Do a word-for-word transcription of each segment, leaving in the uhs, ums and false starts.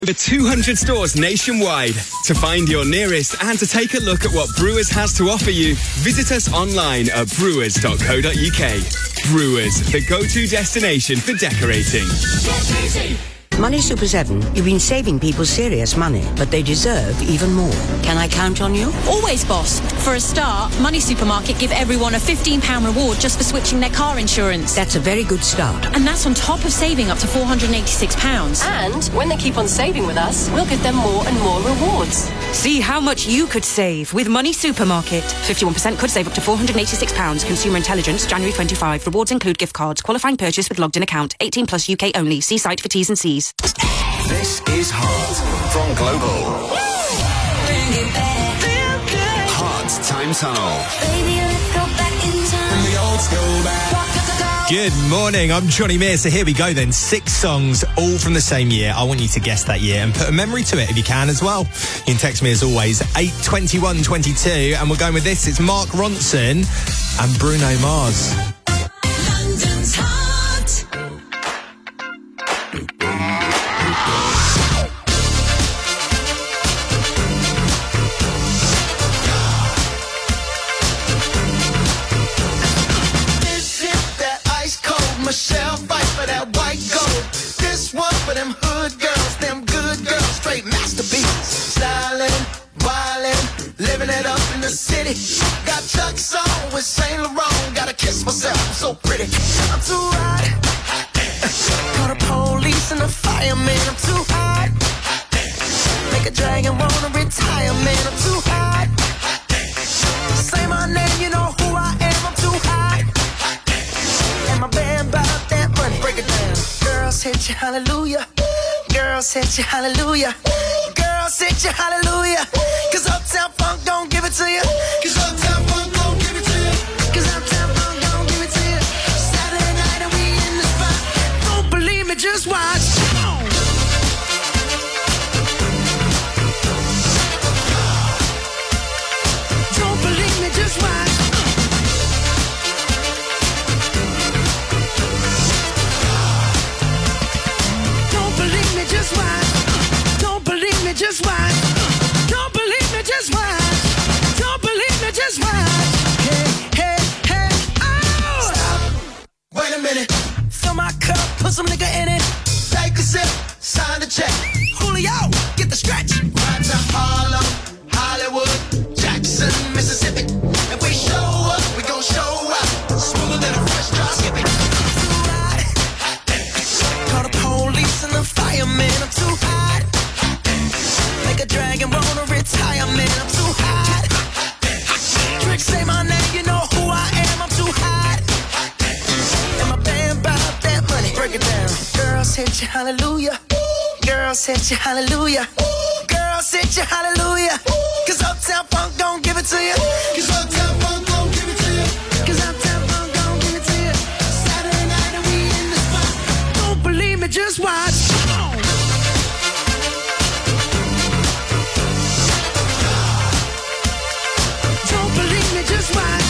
Over two hundred stores nationwide. To find your nearest and to take a look at what Brewers has to offer you, visit us online at brewers dot co dot uk. Brewers, the go-to destination for decorating. Money Super seven, you've been saving people serious money, but they deserve even more. Can I count on you? Always, boss. For a start, Money Supermarket give everyone a fifteen pounds reward just for switching their car insurance. That's a very good start. And that's on top of saving up to four hundred eighty-six pounds. And when they keep on saving with us, we'll give them more and more rewards. See how much you could save with Money Supermarket. fifty-one percent could save up to four hundred eighty-six pounds. Consumer Intelligence, January twenty-fifth. Rewards include gift cards. Qualifying purchase with logged in account. eighteen plus U K only. See site for T's and C's. This is Heart from Global. Heart Time Tunnel. Baby, let's go back in time. When the old school back. Good morning, I'm Johnny Mears. So here we go then. Six songs, all from the same year. I want you to guess that year and put a memory to it if you can as well. You can text me as always, eight twenty-one twenty-two. And we're going with this. It's Mark Ronson and Bruno Mars. London's Heart. Michelle fight for that white gold. This one for them hood girls, them good girls, straight masterpieces. Stylin', wildin', living it up in the city. Got Chuck's on with Saint Laurent. Gotta kiss myself, I'm so pretty. I'm too hot. Call the police and the fireman. I'm too hot. Make a dragon wanna retire, man. I'm too hot. Say my name, you know who I am. I'm too hot. And my band about that money. Break it down. Girls hit you, hallelujah. Girls hit you, hallelujah. Girls hit you, hallelujah. Cause Uptown Funk don't give it to you. Cause Uptown Funk don't give it to you. Cause Uptown Funk don't give it to you. Saturday night and we in the spot. Don't believe me, just watch. Don't believe me, just watch. Just watch. Don't believe me, just watch. Don't believe me, just watch. Don't believe me, just watch. Hey, hey, hey, oh! Stop. Wait a minute. Fill my cup, put some nigga in it. Take a sip, sign the check. Julio, get the stretch. Ride to Harlem, Hollywood, Jackson, Mississippi. If we show up, we gon' show out. Smoother than a fresh drop skipping. Call the police and the fireman. I'm too hot. Make a dragon wanna retire, man. I'm too hot. Tricks say my name, you know who I am. I'm too hot. And my band bout that money. Break it down. Girls hit you, hallelujah. Girls hit you, hallelujah. Girls hit you, hallelujah. Cause Uptown Funk don't give it to you. Cause Uptown Funk don't give it to you. Cause Uptown Funk don't give it to you. Saturday night and we in the spot. Don't believe me, just watch. Don't believe me, just watch.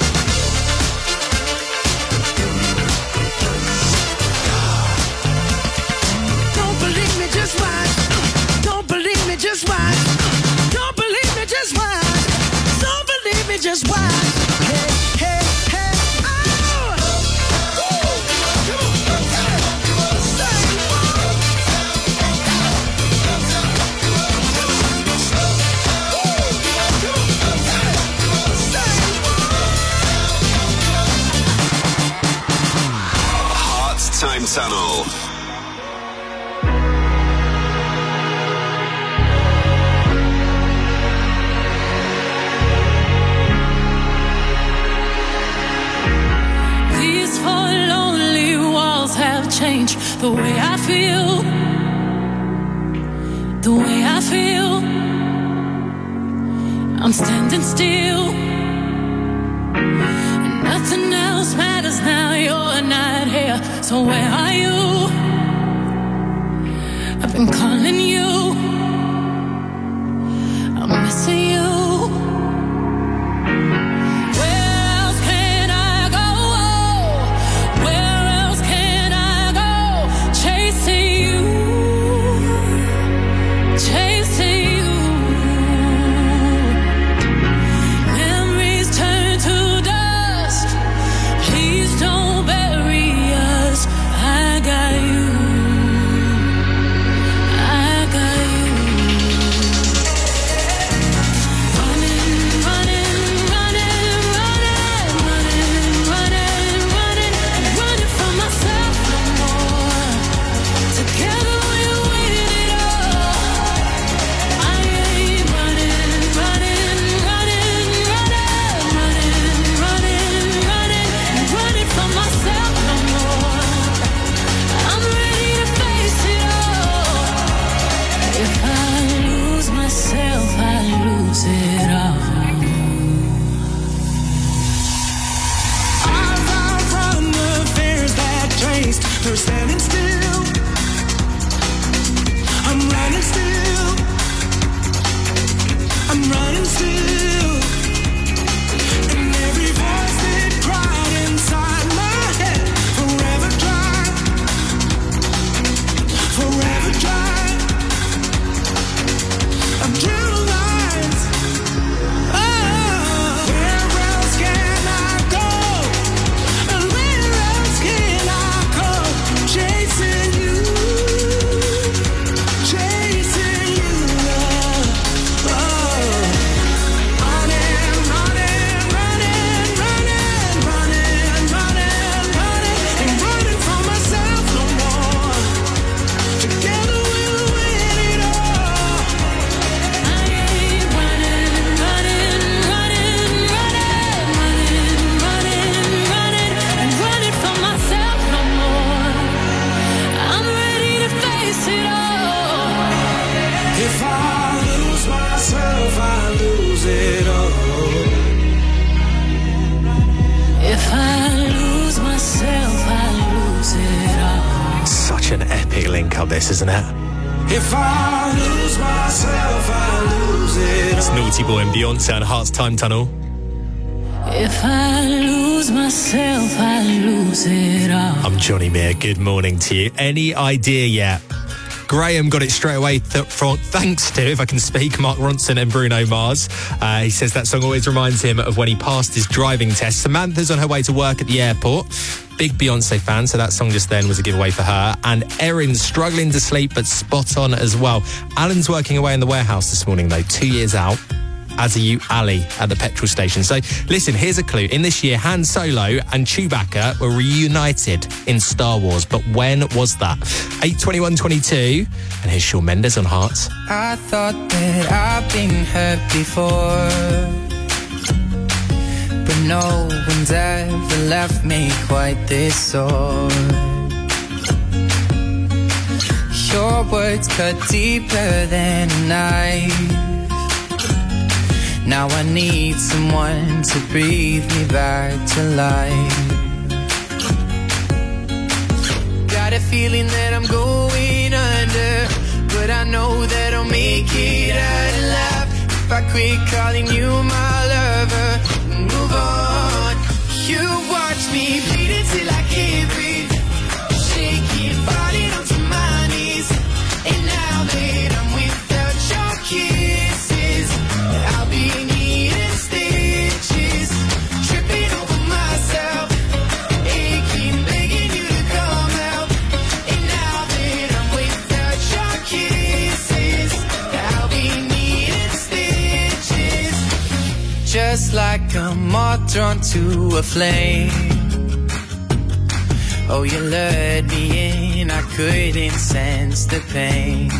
Don't believe me, just watch. Don't believe me, just watch. Don't believe me, just watch. Don't believe me, just watch. Hey, hey, hey, oh! Heart Time Tunnel. These four lonely walls have changed the way I feel. The way I feel. I'm standing still. And nothing else matters now. You're not here. So where are you? I've been calling you. I'm missing you. Such an epic link up, this, isn't it? If I lose myself, I lose it. It's Naughty Boy and Beyonce on Heart's Time Tunnel. If I lose myself, I lose it all. I'm Johnny Meir. Good morning to you. Any idea yet? Graham got it straight away th- for, thanks to, if I can speak, Mark Ronson and Bruno Mars. Uh, he says that song always reminds him of when he passed his driving test. Samantha's on her way to work at the airport. Big Beyonce fan, so that song just then was a giveaway for her. And Erin's struggling to sleep, but spot on as well. Alan's working away in the warehouse this morning, though, two years out. As are you, Ali, at the petrol station. So, listen, here's a clue. In this year, Han Solo and Chewbacca were reunited in Star Wars. But when was that? eight twenty-one twenty-two. And here's Shawn Mendes on Hearts. I thought that I've been hurt before, but no one's ever left me quite this sore. Your words cut deeper than a knife. Now I need someone to breathe me back to life. Got a feeling that I'm going under, but I know that I'll make it out alive. If I quit calling you my lover, move on. You watch me bleed until I can't breathe, shaking, falling onto my knees. And now that I'm without your kisses, I'll be needing stitches, tripping over myself, aching, begging you to come out. And now that I'm without your kisses, I'll be needing stitches. Just like a moth drawn to a flame, oh, you lured me in, I couldn't sense the pain.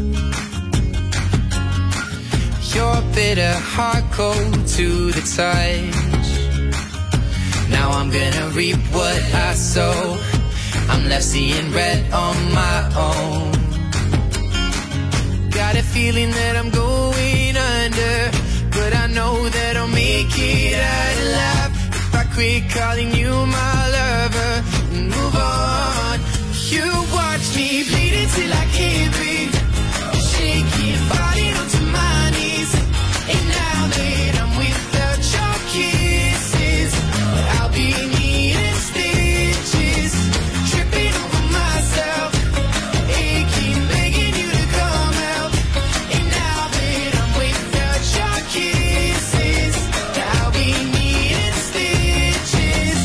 Your bitter heart cold to the touch. Now I'm gonna reap what I sow. I'm left seeing red on my own. Got a feeling that I'm going under, but I know that I'll make it out alive. If I quit calling you my lover, move on. You watch me bleed until I can't breathe, shaking, falling onto my knees. And now that I'm without your kisses, I'll be needing stitches, tripping over myself, aching, begging you to come out. And now that I'm without your kisses, I'll be needing stitches.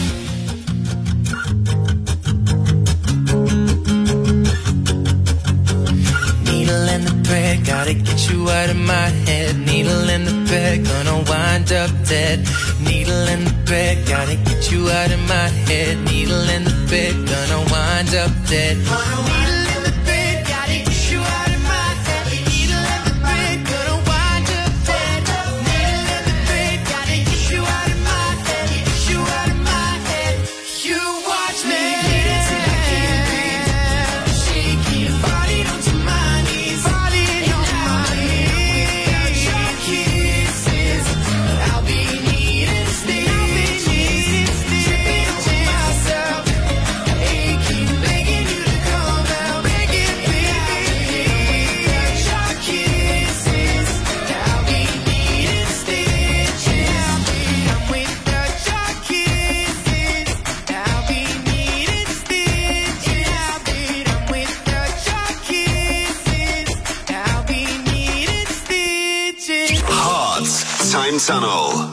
Needle in the thread, gotta get you out of my head. Needle in the thread, gonna wind up dead. Needle in the thread, gotta get you out of my head. Needle in the thread, gonna wind up dead. Needle in the thread, gotta get you out of my head. Needle in the thread, gonna wind up dead. Needle in the thread, gotta get you out of my head. Get you out of my head. You watch me till I can't breathe, shaking, falling onto my knees. Falling on my knees. Your kisses, I'll be needing stitches, tripping over myself, aching, begging you to come out. Begging, begging, your kisses, I'll be needing stitches. I'm without your kisses, I'll be needing stitches. I'm without your kisses, I'll be needing stitches. Hearts Time Tunnel.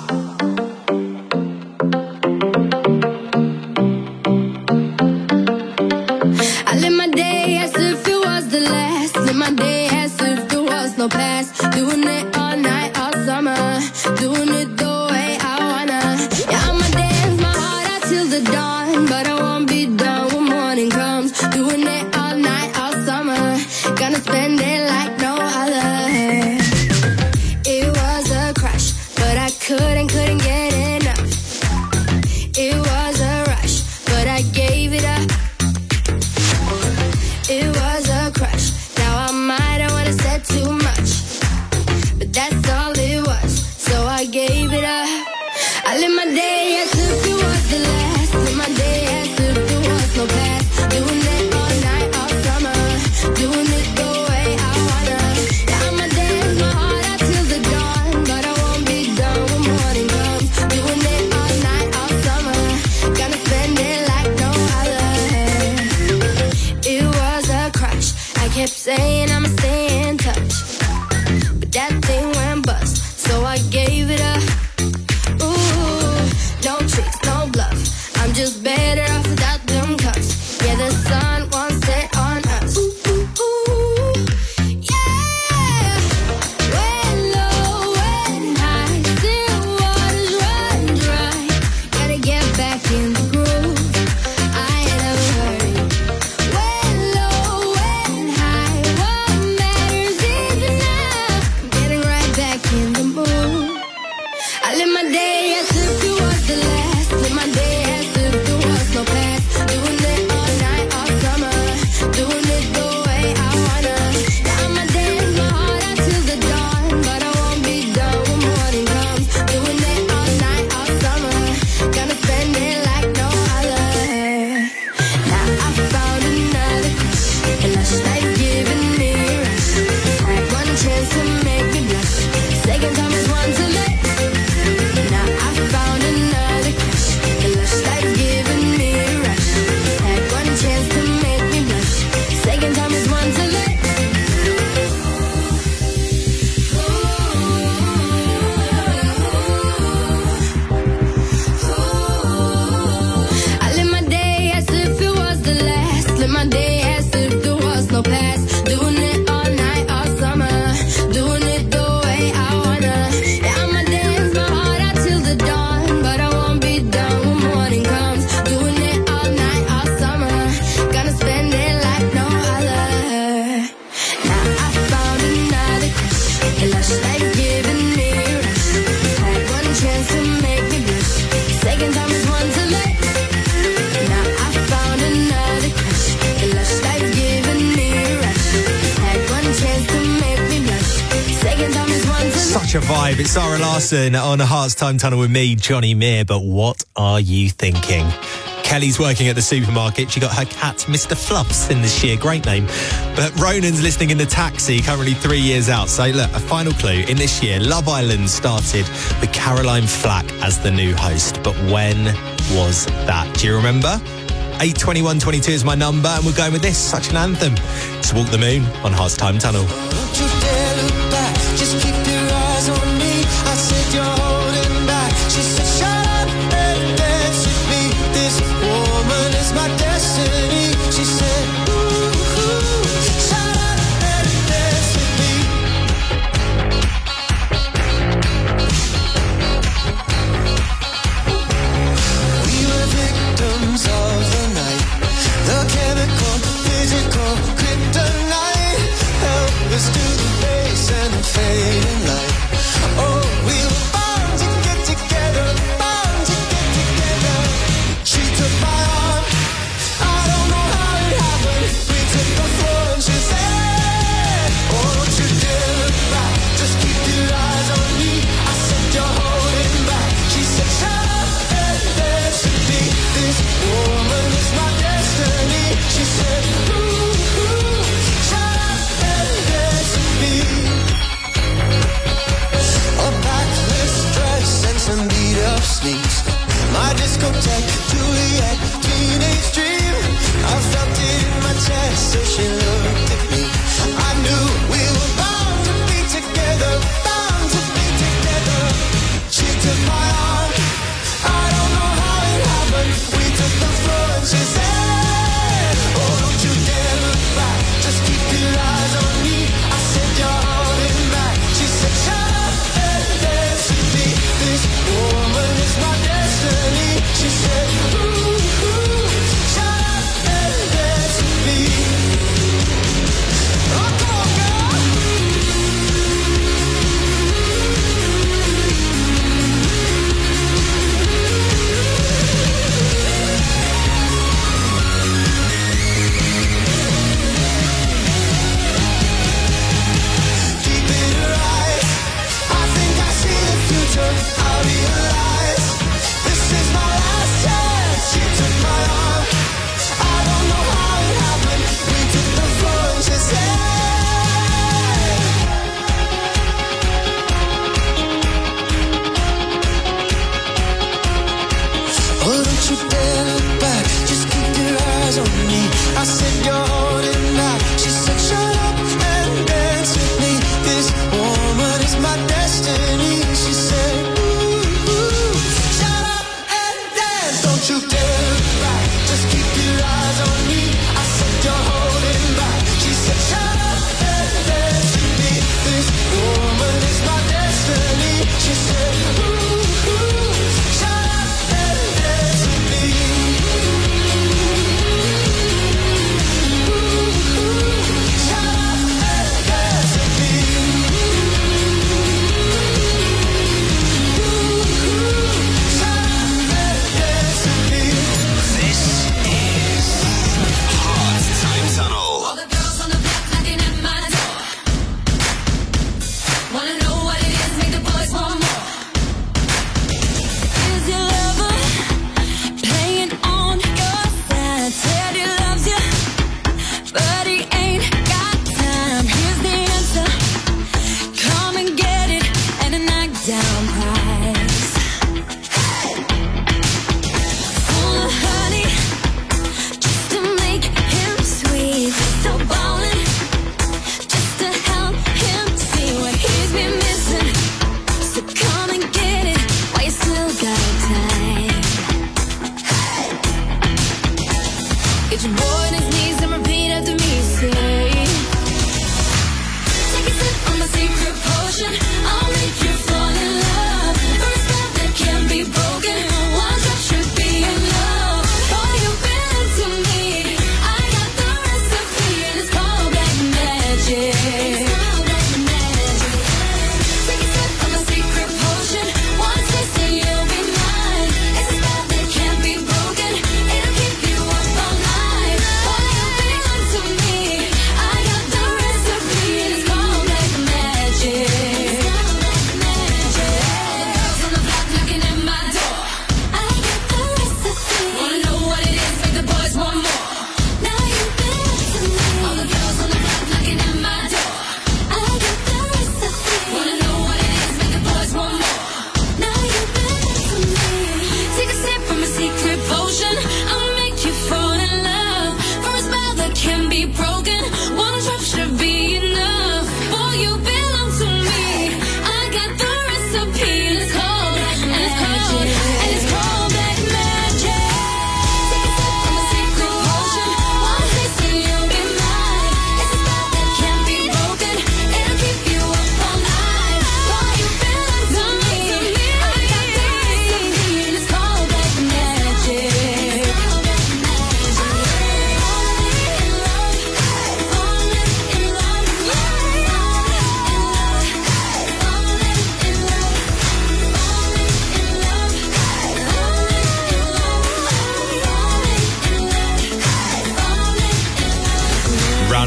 I live my day as if it was the last. Live my day as if there was no past. Doing it all night, all summer. Doing it the way I wanna. Yeah, I'ma dance my heart out till the dawn, but I won't be done when morning comes. Doing it all night, all summer. Gonna spend it like no other. It was a crush, but I couldn't, couldn't get enough. It was a rush, but I gave it up. It was a crush. Now I might have wanna said too much, but such a vibe. It's Zara Larsson on a Hearts Time Tunnel with me, Johnny Meir. But what are you thinking? Kelly's working at the supermarket. She got her cat, Mister Fluffs, in this year. Great name. But Ronan's listening in the taxi, currently three years out. So, look, a final clue. In this year, Love Island started with Caroline Flack as the new host. But when was that? Do you remember? eight twenty-one twenty-two is my number, and we're going with this. Such an anthem. It's Walk the Moon on Hearts Time Tunnel. Don't you dare look back, just keep your eyes on me. I said you're holding back. She said shut up and dance with me. This woman is my destiny. She said ooh, ooh, shut up and dance with me. We were victims of the night, the chemical, physical, kryptonite. Help us to the base and the fading light. Oh, we were bound to get together, bound to get together. She took my arm, I don't know how it happened. We took the floor and she said, oh, don't you dare look back, just keep your eyes on me. I said you're holding back. She said shut up and dance with me. This woman is my destiny. She said ooh, ooh, shut up and dance with me. A backless dress and some beat up sneaks. My discotheque, Juliet, teenage dream. I felt it in my chest, so she looked at me. I knew we were bound to be together, bound to be together. She took my arm, I don't know how it happened. We took the floor and she said, oh, don't you dare look back, just keep your eyes on me. I said you're holding back. She said shut up and dance with me. This woman is my destiny. She said ooh, ooh, shut up and dance with me. Oh, come on, girl. Deep in her eyes, I think I see the future. I realize this is my last chance. She took my arm, I don't know how it happened. We took the floor and she said, oh, don't you dare look back, just keep your eyes on me. I said you're holding back. She said shut up and dance with me. This woman is my destiny. She said ooh, ooh, shut up and dance. Don't you dare look back, just keep your eyes on me. I said you're holding back. She said shut up and dance with me. This woman is my destiny. She said ooh, ooh, shut up and dance with me. Ooh, ooh, shut up and dance with me. This is Hearts Time Tunnel. All the girls on the block knocking at my door. Wanna know what it is, make the boys want more. Is your lover playing on your side? Said he loves you, but he ain't got time. Here's the answer, come and get it at a knockdown price. Full of honey, just to make him sweet. So ballin', just to help him see what he's been missing. So come and get it while you still got time. Get your boy on his knees and repeat after me. Say, take a sip on my secret potion. I'll make you fall in love. For a spell that can't be broken, one drop should be enough. Boy, you've been into me. I got the recipe and it's called black magic. Take a sip on my secret potion. One taste and you'll be mine. It's a spell that can't be broken. It'll keep you up all night. Boy, you've been into me. I got the recipe and it's called black magic.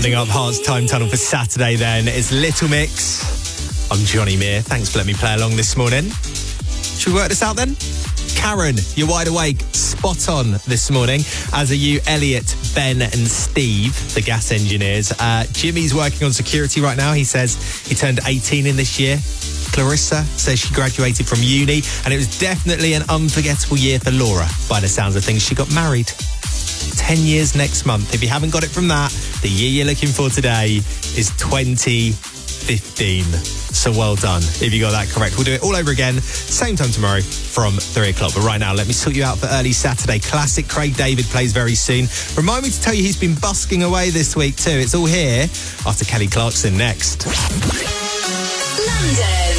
Rounding up Heart's Time Tunnel for Saturday then, it's Little Mix. I'm Johnny Meir. Thanks for letting me play along this morning. Should we work this out then? Karen, you're wide awake, spot on this morning, as are you, Elliot, Ben and Steve, the gas engineers. Uh, Jimmy's working on security right now. He says he turned eighteen in this year. Clarissa says she graduated from uni, and it was definitely an unforgettable year for Laura. By the sounds of things, she got married. Ten years next month. If you haven't got it from that, the year you're looking for today is twenty fifteen. So well done if you got that correct. We'll do it all over again, same time tomorrow from three o'clock. But right now, let me sort you out for early Saturday. Classic Craig David plays very soon. Remind me to tell you he's been busking away this week too. It's all here after Kelly Clarkson next. London.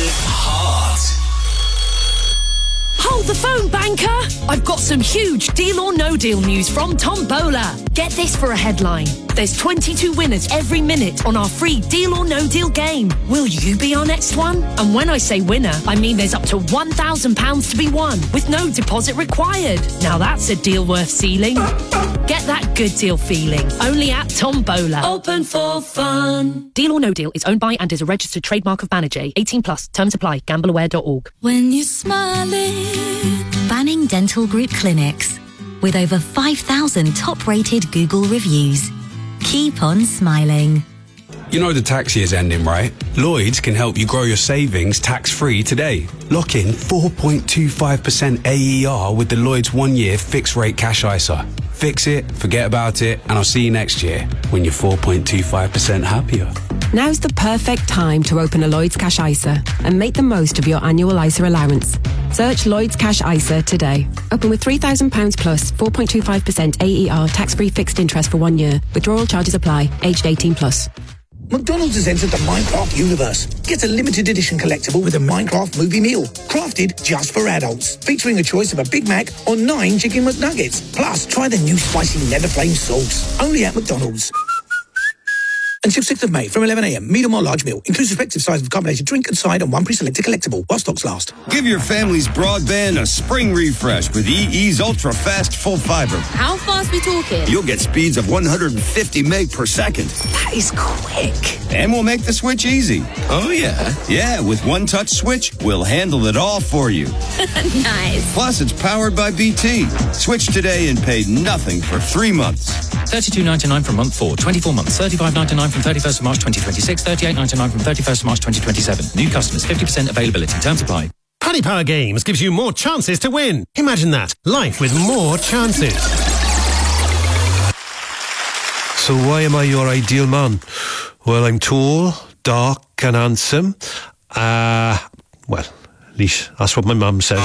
Hold the phone, banker! I've got some huge deal or no deal news from Tombola. Get this for a headline. There's twenty-two winners every minute on our free deal or no deal game. Will you be our next one? And when I say winner, I mean there's up to one thousand pounds to be won with no deposit required. Now that's a deal worth sealing. Get that good deal feeling. Only at Tombola. Open for fun. Deal or no deal is owned by and is a registered trademark of Banijay. eighteen plus. Terms apply. gamble aware dot org. When you're smiling. Banning Dental Group Clinics. With over five thousand top-rated Google reviews. Keep on smiling. You know the tax year's ending, right? Lloyds can help you grow your savings tax-free today. Lock in four point two five percent A E R with the Lloyds one-year fixed-rate cash I S A. Fix it, forget about it, and I'll see you next year when you're four point two five percent happier. Now's the perfect time to open a Lloyds Cash I S A and make the most of your annual I S A allowance. Search Lloyds Cash I S A today. Open with three thousand pounds plus, four point two five percent A E R tax-free fixed interest for one year. Withdrawal charges apply. Aged eighteen plus. McDonald's has entered the Minecraft universe. Get a limited edition collectible with a Minecraft movie meal, crafted just for adults, featuring a choice of a Big Mac or nine Chicken McNuggets. Plus, try the new spicy Nether Flame sauce. Only at McDonald's. Until sixth of May from eleven a m, medium or large meal. Includes respective size of carbonated drink and side and one pre-selected collectible while stocks last. Give your family's broadband a spring refresh with E E's Ultra Fast Full Fiber. How fast we talking? You'll get speeds of one hundred fifty meg per second. That is quick. And we'll make the switch easy. Oh, yeah? Yeah, with one touch switch, we'll handle it all for you. Nice. Plus, it's powered by B T. Switch today and pay nothing for three months. thirty-two ninety-nine from month four, twenty-four months, thirty-five ninety-nine from thirty-first of March twenty twenty-six, thirty-eight ninety-nine from thirty-first of March twenty twenty-seven. New customers, fifty percent availability. Terms apply. Paddy Power Games gives you more chances to win. Imagine that. Life with more chances. So why am I your ideal man? Well, I'm tall, dark and handsome. Uh, well, at least that's what my mum says.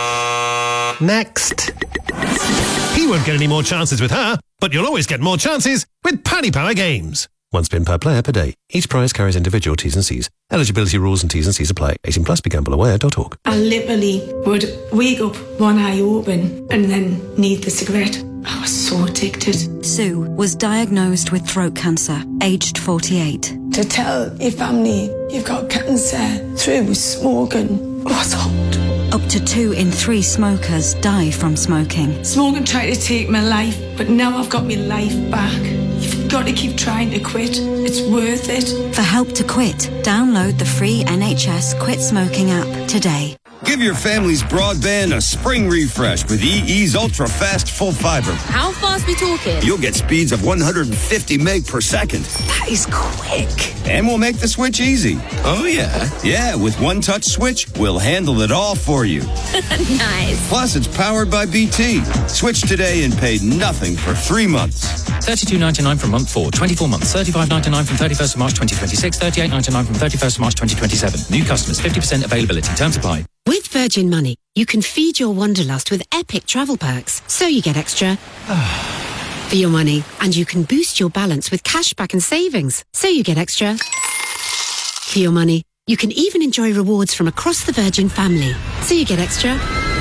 Next. He won't get any more chances with her, but you'll always get more chances with Paddy Power Games. One spin per player per day. Each prize carries individual T's and C's. Eligibility rules and T's and C's apply. eighteen plus, be gamble aware dot org. I literally would wake up, one eye open, and then need the cigarette. I was so addicted. Sue was diagnosed with throat cancer, aged forty-eight. To tell your family you've got cancer through smoking was hard. Up to two in three smokers die from smoking. Smoking tried to take my life, but now I've got my life back. You've got to keep trying to quit. It's worth it. For help to quit, download the free N H S Quit Smoking app today. Give your family's broadband a spring refresh with E E's Ultra Fast Full Fiber. How fast we talking? You'll get speeds of one hundred fifty meg per second. That is quick. And we'll make the switch easy. Oh, yeah? Yeah, with one touch switch, we'll handle it all for you. Nice. Plus, it's powered by B T. Switch today and pay nothing for three months. thirty-two ninety-nine from month four, twenty-four months, thirty-five ninety-nine from thirty-first of March twenty twenty-six, thirty-eight ninety-nine from thirty-first of March twenty twenty-seven. New customers, fifty percent availability. Terms apply. With Virgin Money, you can feed your wanderlust with epic travel perks, so you get extra for your money. And you can boost your balance with cashback and savings, so you get extra for your money. You can even enjoy rewards from across the Virgin family, so you get extra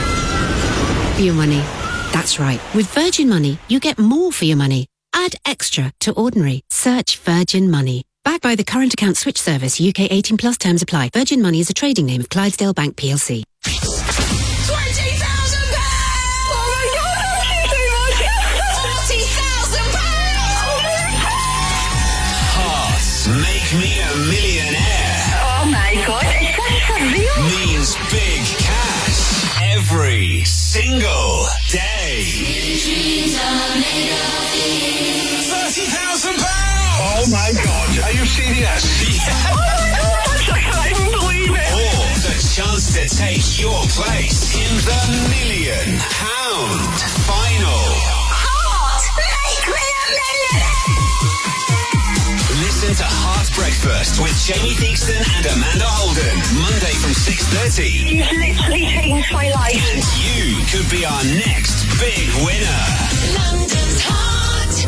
for your money. That's right. With Virgin Money, you get more for your money. Add extra to ordinary. Search Virgin Money. Backed by the Current Account Switch Service, U K eighteen plus terms apply. Virgin Money is a trading name of Clydesdale Bank P L C. twenty thousand pounds! Oh my God! forty thousand pounds! means big cash every single day. thirty thousand pounds! Oh my God, are you serious? Yeah. Oh my gosh, I can't even believe it! Or the chance to take your place in the million pound final. Heart, make me a millionaire! Listen to Heart Breakfast with Jamie Theakston and Amanda Holden. Monday from six thirty. You've literally changed my life. And you could be our next big winner. London's Heart.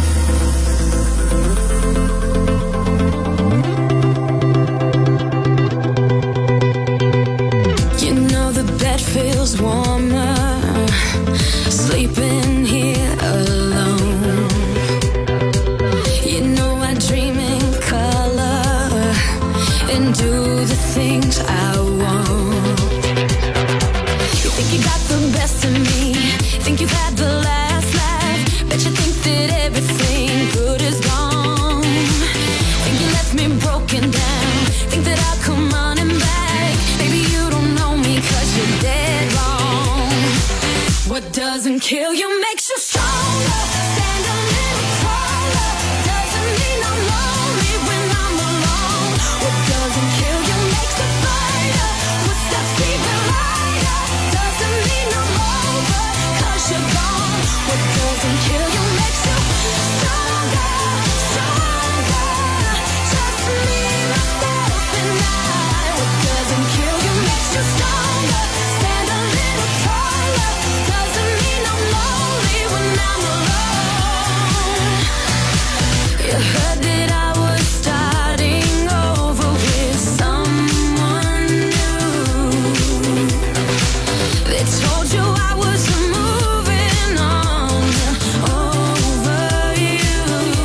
You know the bed feels warmer, sleeping here alone. You know I dream in color and do the things I want. You think you got the best of me, think you've had the last laugh, bet you think that everything good is gone. Think you left me broken down, think that I'll come running back. Maybe you don't know me 'cause you're dead wrong. What doesn't kill you makes you stronger. Stand a little taller. Doesn't mean I'm lonely when I'm alone. What doesn't kill you makes a fighter. Footsteps even lighter. Doesn't mean I'm over 'cause you're gone. What doesn't kill you makes you stronger, stronger. Just me, myself, and I. What doesn't kill you makes you stronger. Stand a little taller. Doesn't mean I'm lonely when I'm alone. You heard that I was starting over with someone new. They told you I was moving on over you.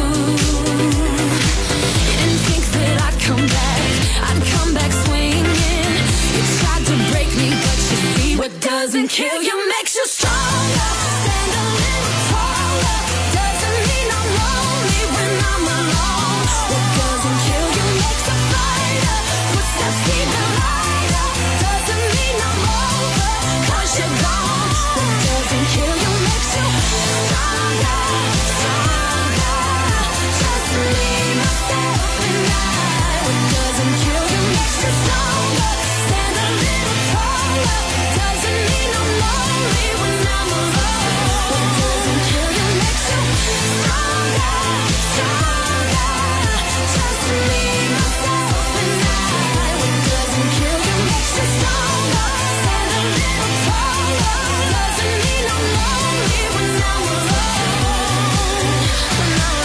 You didn't think that I'd come back, I'd come back swinging. You tried to break me, but you see what doesn't kill you makes you stronger. Stand a little taller. Doesn't mean I'm lonely when I'm alone. What doesn't kill you makes a fighter. Footsteps even lighter. Doesn't mean I'm over 'cause you're gone. What doesn't kill you makes you stronger, stronger. Just me, myself, and I. What doesn't kill you makes you stronger. Stand a little taller. Doesn't mean I'm lonely when I'm alone. What doesn't kill you makes you stronger, stronger. Just me, myself, and I. What doesn't kill you makes you stronger. Stand a little taller. Doesn't mean I'm lonely when I'm alone. When I'm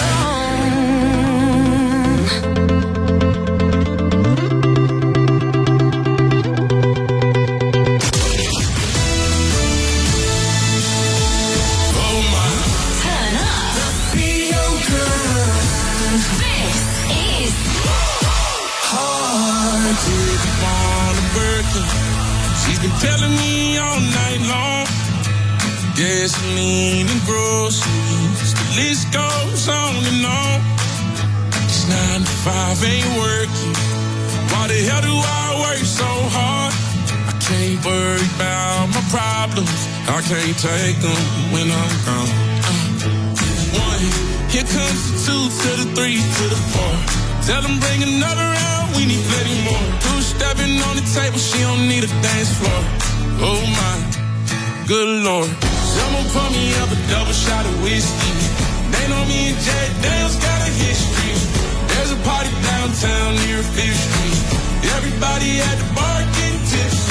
Turn up. Feel good. This is Hard to come on a Birkin. She's been telling me all night long. Gasoline and groceries, the list goes on and on. It's nine to five ain't working. Why the hell do I work so hard? I can't worry about my problems. I can't take them when I'm gone. Uh, one, here comes the two to the three to the four. Tell them bring another round, we need plenty more. Two stepping on the table, she don't need a dance floor. Oh my, good Lord. Someone pour me up a double shot of whiskey. They know me and Jack Daniels got a history. There's a party downtown near Fifth Street. Everybody at the bar getting tipsy.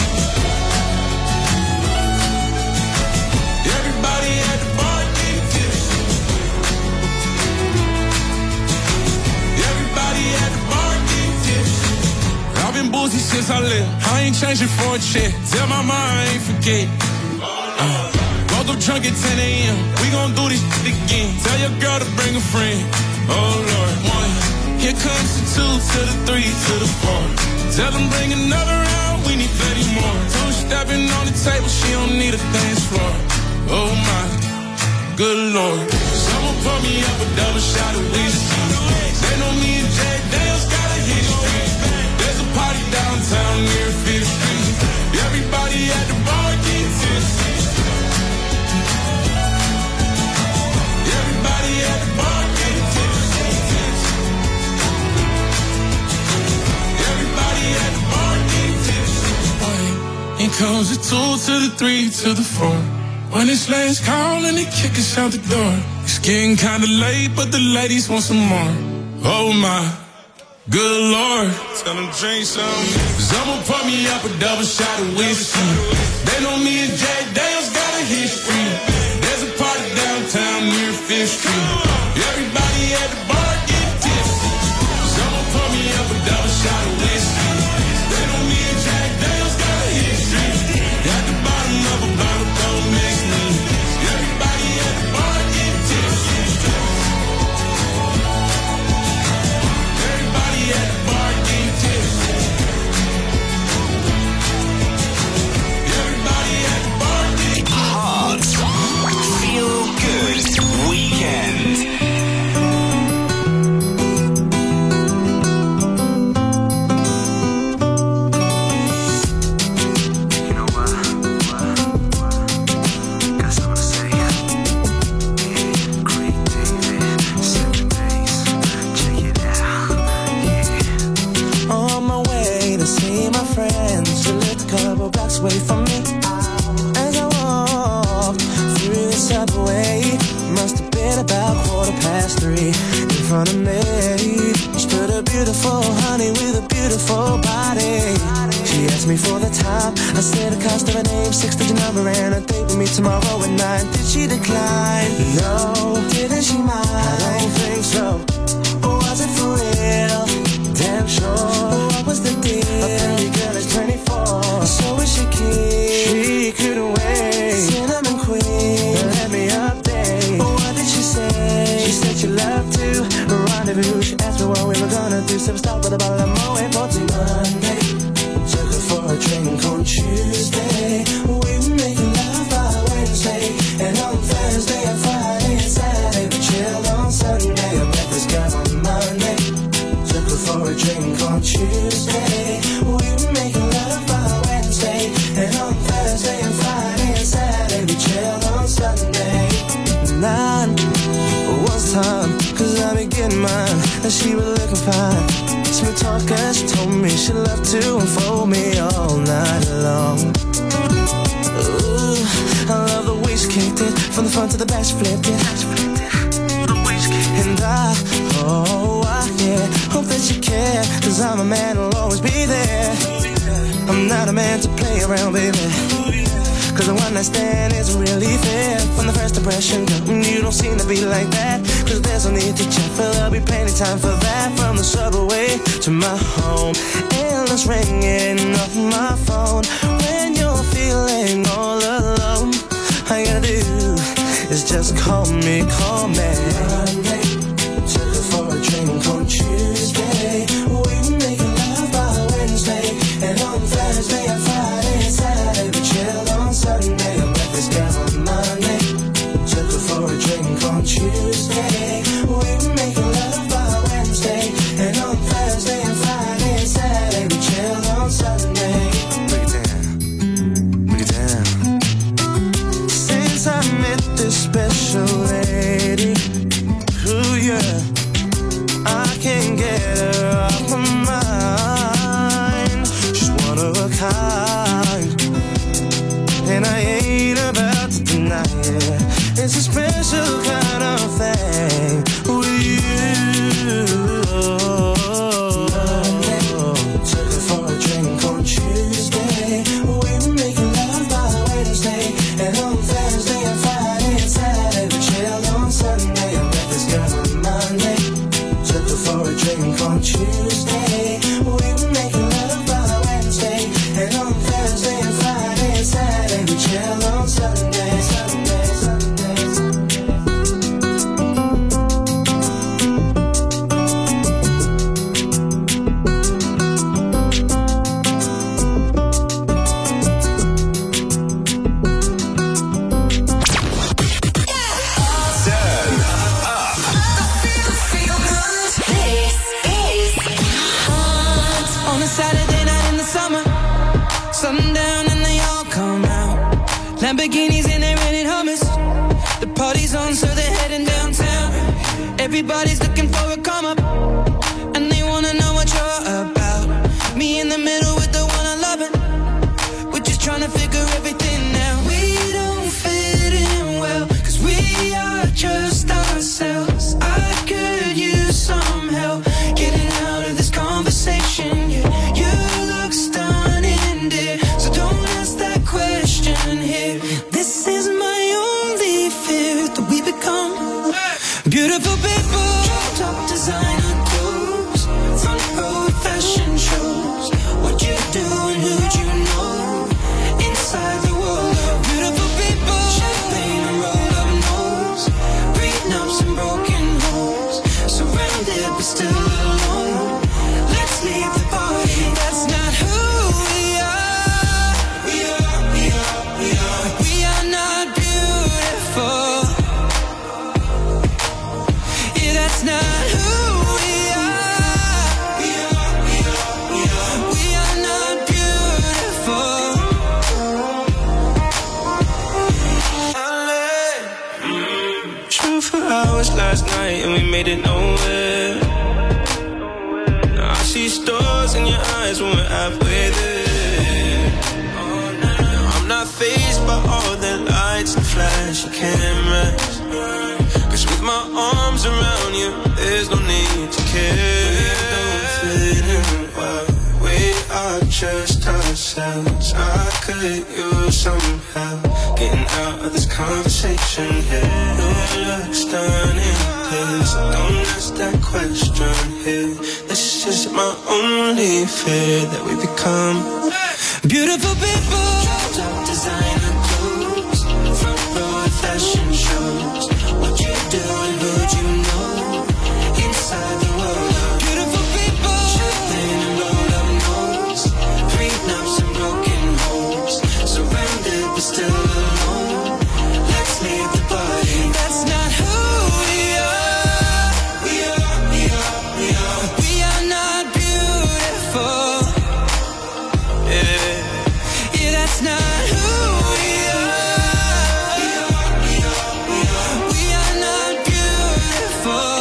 Everybody at the bar getting tipsy. Everybody at the bar getting tipsy. I've been boozy since I left. I ain't changing for a check. Tell my mom I ain't forget. Uh, woke up drunk at ten a.m. We gon' do this shit again. Tell your girl to bring a friend. Oh Lord, one. Here comes the two to the three to the four. Tell them bring another round. We need plenty more. Two stepping on the table. She don't need a dance floor. Oh my, good Lord. Someone pour me up a double shot of whiskey. They know me and Jack Daniels got a history. There's a party downtown near Fifth Street. comes the two to the three to the four. When it's last call and they kick us out the door. It's getting kinda late, but the ladies want some more. Oh my, good Lord. Tell them drink some. Cause I'ma pour me up a double shot of whiskey. They know me and Jack Daniels got a history. There's a party downtown near Fifth Street. Everybody at the bar get tipsy. Cause I'ma pour me up a double shot of whiskey. They know me and Jack Daniels got a history. At the bottom of a bottle, don't mix me. Everybody at the bar get tipsy. Everybody at the bar get tipsy. Everybody at the bar get tipsy. Hard. Feel good weekend. Away from me as I walked through the subway. Must have been about quarter past three. In front of me stood a beautiful honey with a beautiful body. She asked me for the time. I said the cost of a name, six-digit number, and a date with me tomorrow at nine. Did she decline? No. Didn't she mind? I don't think so. Was it for real? Damn sure. What was the deal? A pretty girl is twenty-four. So is she keen? She couldn't wait. Cinnamon queen, let me update. What did she say? She said she loved to rendezvous. She asked me what we were gonna do. So we stopped with a bottle of Moet for Monday. Took her for a drink on Tuesday. We were making love by Wednesday. And on Thursday and Friday and Saturday we chilled on Sunday. I met this guy on Monday. Took her for a drink on Tuesday. We were making love by Wednesday. And on Thursday and Friday and Saturday we chilled on Sunday. Nine was time, cause I be getting mine. And she was looking fine. Smooth talker, she told me she loved to unfold me all night long. Ooh, I love the way she kicked it. From the front to the back she flipped it. And I, oh I, yeah, hope that you care. Cause I'm a man who'll always be there. I'm not a man to play around, baby. Cause the one night stand isn't really fair. From the first impression, girl, you don't seem to be like that. Cause there's no need to check, but there'll be plenty time for that. From the subway to my home, endless ringing off my phone. When you're feeling all alone, all you gotta do is just call me, call me. Monday, took her for a drink on Tuesday. We were making love by Wednesday. And on Thursday and Friday and Saturday we chilled on Sunday. I met this girl on Monday. Took her for a drink on Tuesday. We were making love by Wednesday. And on Thursday and Friday and Saturday we chilled on Sunday. Break it down, break it down. Since I met this special lady, ooh yeah, I can't get her off my mind. She's one of a kind, and I ain't about to deny it. It's a special kind of thing with you. Monday, took her for a drink on Tuesday. We were making love by Wednesday. And on Thursday and Friday and Saturday we chilled on Sunday. I met this girl on Monday. Took her for a drink on Tuesday. We were making love by Wednesday. And on Thursday and Friday and Saturday we chilled on Sunday. Sunday, Sunday, Sunday. On a Saturday night in the summer, sundown and they all come out. Lamborghinis and they're renting hummus. The party's on, so they're heading downtown. Everybody's looking for a come up, and they wanna know what you're about. Me in the middle with the one I love it. We're just trying to figure everything out. We don't fit in well, cause we are just ourselves. I could use some help getting out of this conversation. Yeah, you look stunning, dear, so don't ask that question here. This is my only fear, that we become beautiful people. Top designer clothes, front row fashion shows. What you do and who'd you know? Inside the world of beautiful people. Champagne and roll up nose, prenups and broken homes. Surrounded but still alone. Let's leave the party. That's not who we are. We are, we are, we are. We are not beautiful. Yeah, that's not who we are. We are, we are, we are. We are not beautiful. Drove for hours last night and we made it nowhere. Now I see stars in your eyes when we're halfway there. I'm not fazed by all the lights and flashy cameras, cause with my arms around you, there's no need to care. We don't fit in well, we are just ourselves. I could use some help getting out of this conversation. Yeah, you look stunning, please don't ask that question here. This is my only fear, that we become beautiful people. Top designer clothes, front row fashion shows. What you do and who'd you know? Inside the world of beautiful people. Champagne and roll up nose, prenups and broken homes. Surrounded but still alone. Let's leave the party. That's not who we are. We are, we are, we are. We are not beautiful. yeah. Yeah, that's not who we are. We are, we are, we are. We are not beautiful.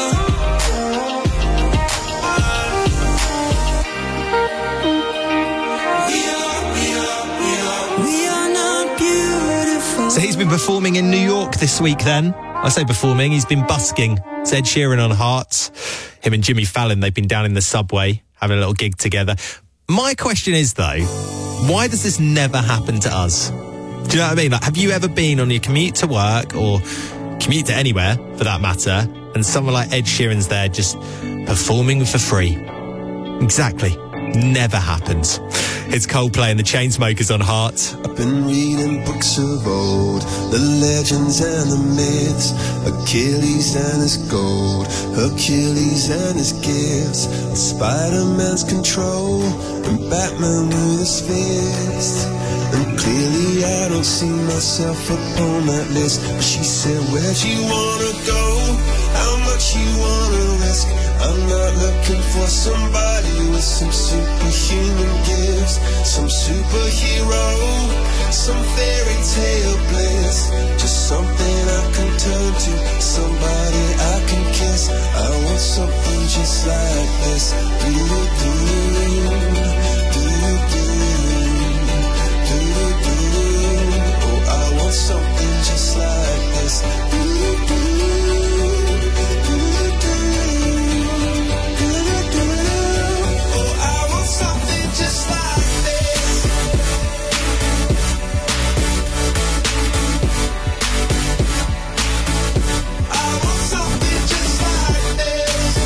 We are, we are, we are. We are not beautiful. So he's been performing in New York this week then. I say performing, he's been busking. It's Ed Sheeran on Hearts. Him and Jimmy Fallon, they've been down in the subway having a little gig together. My question is though, why does this never happen to us? Do you know what I mean? Like, have you ever been on your commute to work or commute to anywhere for that matter, and someone like Ed Sheeran's there just performing for free? Exactly. Never happens. It's Coldplay and the Chainsmokers on Heart. I've been reading books of old, the legends and the myths, Achilles and his gold, Hercules and his gifts, Spider-Man's control, and Batman with his fist. And clearly I don't see myself upon that list. But she said, where'd you wanna go? How much you wanna risk? I'm not looking for somebody with some superhuman gifts, some superhero, some fairy tale bliss. Just something I can turn to, somebody I can kiss. I want something just like this. Do do do do do do do. Oh, I want something just like this. Do do. Just like this. I want something just like this.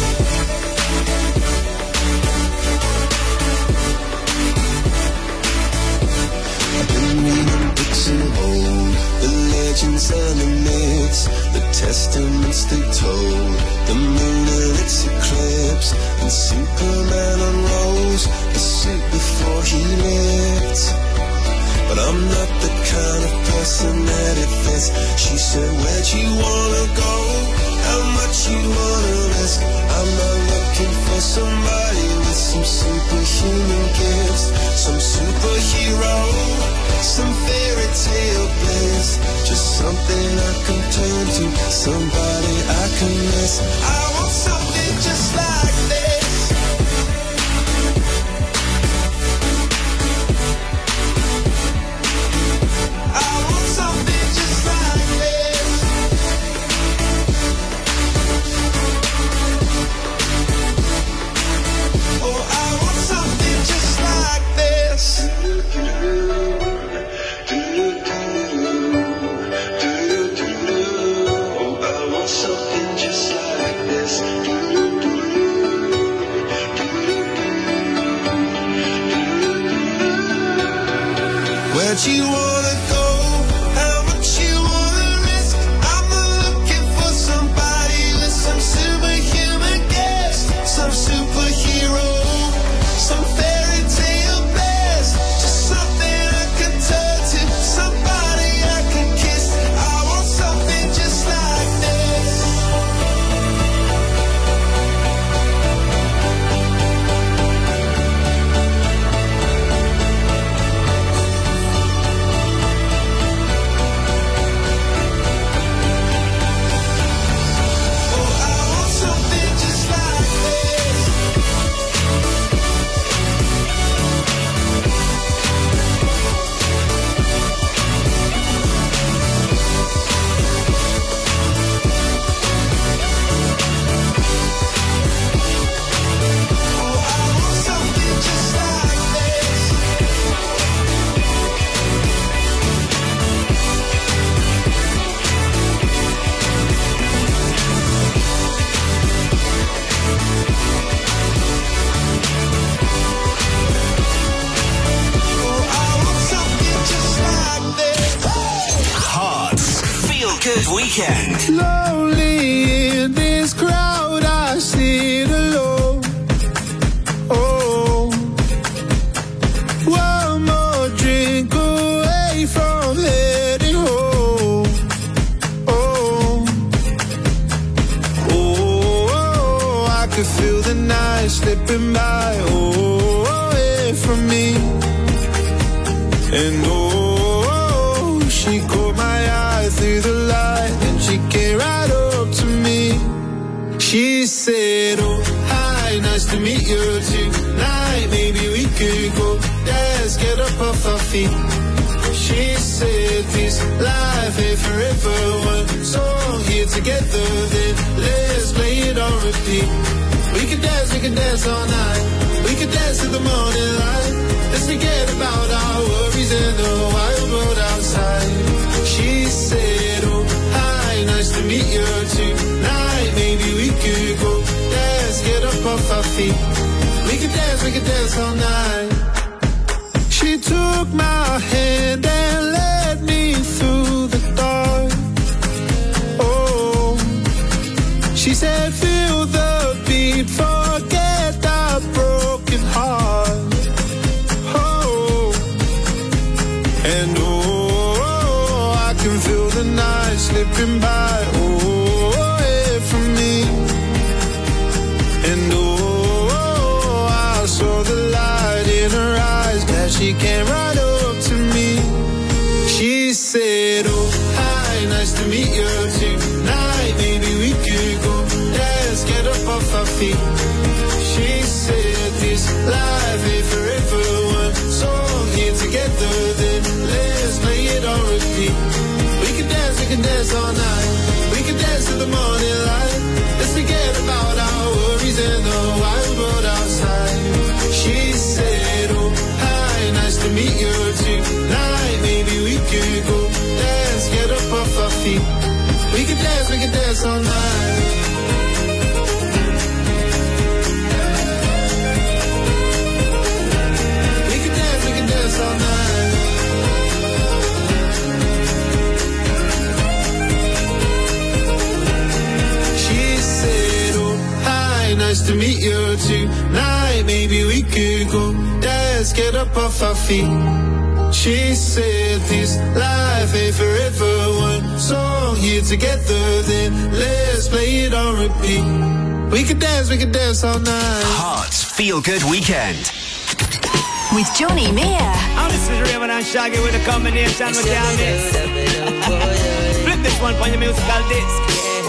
I've been reading books of old, the legends and the myths, the testaments they told, the moon and its eclipse, and Superman unrolls the suit before he lived. But I'm not the kind of person that it fits. She said, where'd you wanna go? How much you wanna risk? I'm not looking for somebody with some superhuman gifts, some superhero, some fairy tale bliss. Just something I can turn to, somebody I can miss. I want something just like this. Where'd you wanna go? How much you wanna risk? I'm not looking for somebody with some superhuman gifts, some superhero, some fairy tale best, just something I can turn to, somebody I can kiss. I want something just like this. Good weekend. Lonely in this crowd, I sit alone. Oh, one more drink away from heading home. Oh, oh, I could feel the night slipping by. Oh, away from me. And oh, she caught my eye through the light and she came right up to me. She said, oh, hi, nice to meet you tonight. Maybe we could go dance, get up off our feet. She said, this life ain't forever. One song here together, then let's play it on repeat. We could dance, we could dance all night. We could dance to the morning light. Let's forget about our worries and the wild world outside. She said, oh, hi, nice to meet you tonight. Maybe we could go dance, get up off our feet. We could dance, we could dance all night. She took my hand and led me through the dark. Oh, she said, feel the beat, forget that broken heart. Oh, and oh, I can feel the night slipping by, oh, away from me. And oh, I saw the light in her eyes as she came right up to me. She said, oh, hi, nice to meet you tonight. Maybe we could go dance, get up off our feet. She said, this life ain't forever. One song here together, then let's play it on repeat. We can dance, we can dance all night. We can dance to the morning light. Let's forget about our worries and the wild world outside. She said, oh, hi, nice to meet you tonight. Maybe we could go dance, get up off our feet. We can dance, we can dance all night. We can dance, we can dance all night. She said, oh, hi, nice to meet you tonight. Maybe we could go dance, get up off our feet. She said, this life ain't forever. One song here together, then let's play it on repeat. We can dance, we can dance all night. Hearts Feel Good Weekend. With Johnny Meyer. I'm this is Raymond and Shaggy with a combination we can't miss. Flip this one on your musical disc.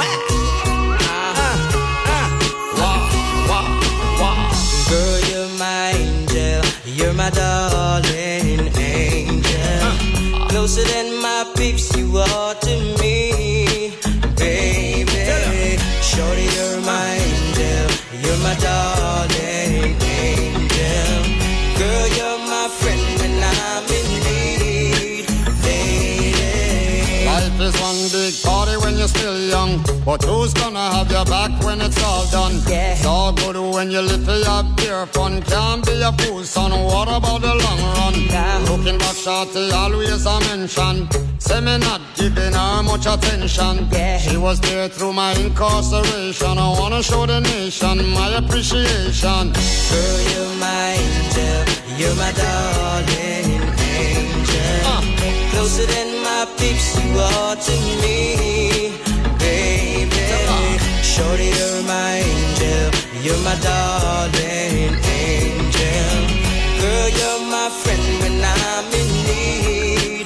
Girl, you're my angel, you're my darling angel. Uh, Closer than my peeps, you are to me, baby. Shorty, you're my angel, you're my darling angel. Girl, you're my friend when I'm in need, lady. Life is one big party when you're still young, but who's gonna have your back when it's all done? Yeah. It's all good when you live for your pure fun. Can't be a fool, son, what about the long run? Yeah. Looking back, shorty always a mention. Say me not giving her much attention. Yeah. She was there through my incarceration. I wanna show the nation my appreciation. Girl, you're my angel, you're my darling angel. Uh. Closer than my peeps, you are to me, baby. Uh. Shorty, you're my angel, you're my darling angel. Girl, you're my friend when I'm in need,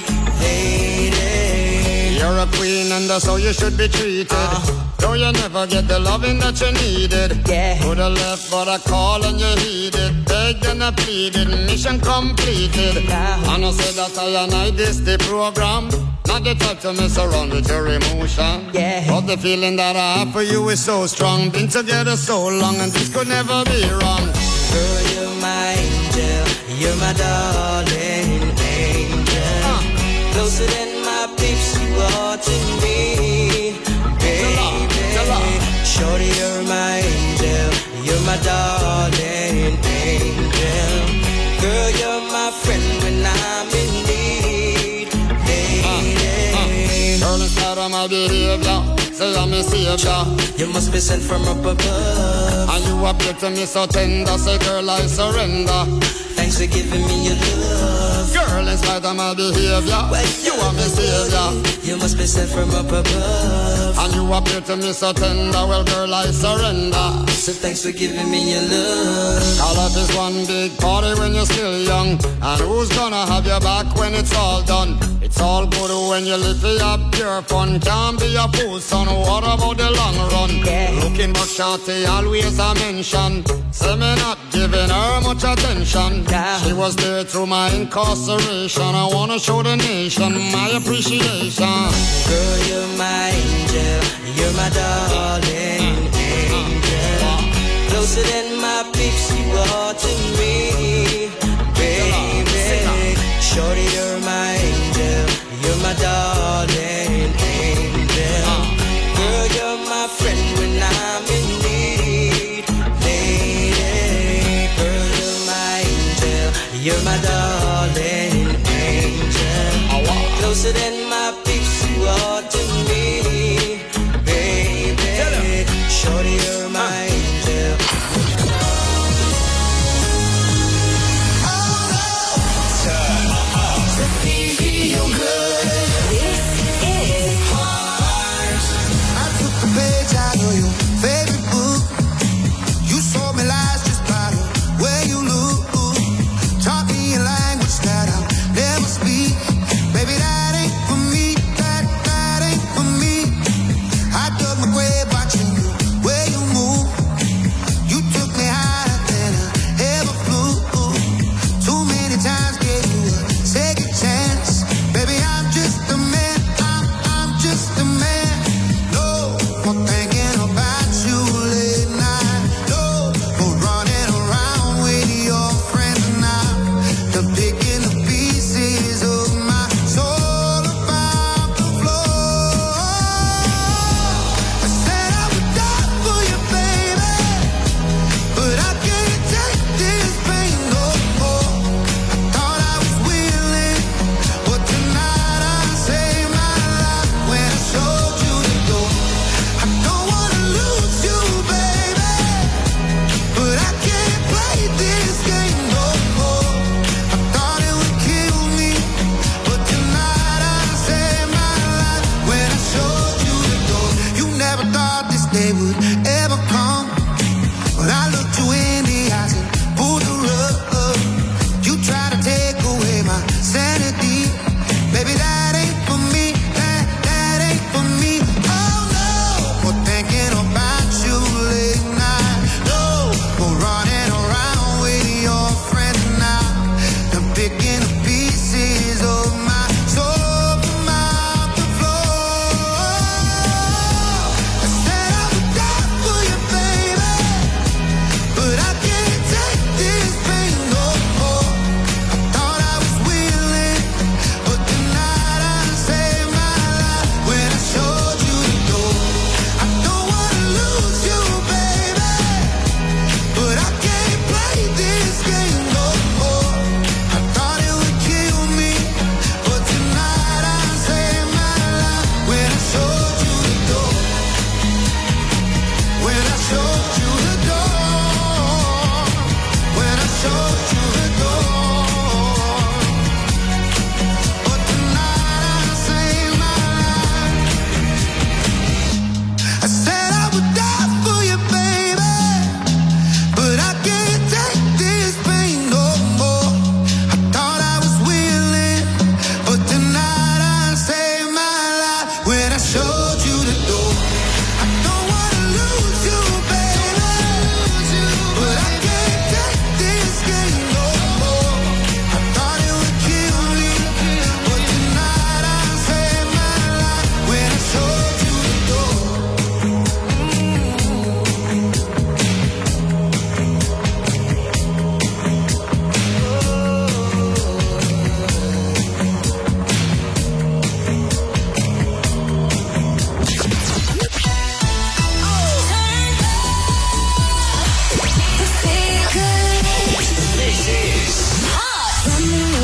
lady. You're a queen and that's how you should be treated. Uh. Though you never get the loving that you needed. Yeah. Coulda left but I call and you heeded. Begged and I pleaded, mission completed. Yeah. And I said that I and I this the program. Not the type to mess around with your emotion. Yeah. But the feeling that I have for you is so strong. Been together so long and this could never be wrong. Girl, you're my angel, you're my darling angel. Uh. Closer than my peeps, you are to me, baby. Shorty, you're my angel, you're my darling angel. Girl, you're my friend when I'm in need, lady. Uh, uh. Girl, instead of my behavior, say I'm a savior. You must be sent from up above. And you appear to me so tender, say girl I surrender. Thanks for giving me your love. Girl, in spite of my behavior, well, you are my savior. You must be sent from up above. And you appear to me so tender, well girl I surrender. So thanks for giving me your love. All of this one big party when you're still young. And who's gonna have your back when it's all done? It's all good when you live for your pure fun. Can't be a fool son, what about the long run? Yeah. Looking but shorty always a mention. Say me not giving her much attention. Yeah. She was there through my incarceration. I wanna show the nation my appreciation. Girl, you're my angel, you're my darling angel. Closer than my peeps, you are to me, baby. Shorty, you're my angel, you're my darling angel. Girl, you're my friend when I'm in need, lady. Girl, you're my angel, you're my darling angel. Closer than my peeps, you are to me, baby. Shorty, you're my angel. Turn up. Feel good. This is Heart. I took the page out of your favorite book. You saw me lies just by the way you look. Taught me a language that I'll never speak. Baby, that ain't for me. That, that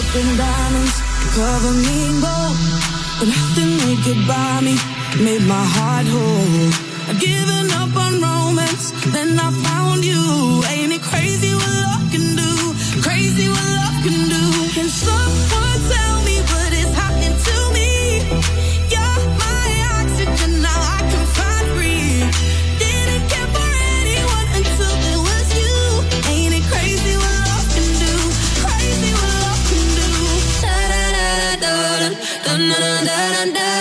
up in diamonds, cover me in gold, but nothing they could buy me made my heart whole. I'd given up on romance, then I found you. Ain't it crazy what love can do? Crazy what love can do. Can someone tell me what is happening to me? You're my oxygen, now I can find breathe. Didn't care for anyone until it was you. Ain't it crazy what love can do? Crazy what love can do. Da da da da da da da da da da.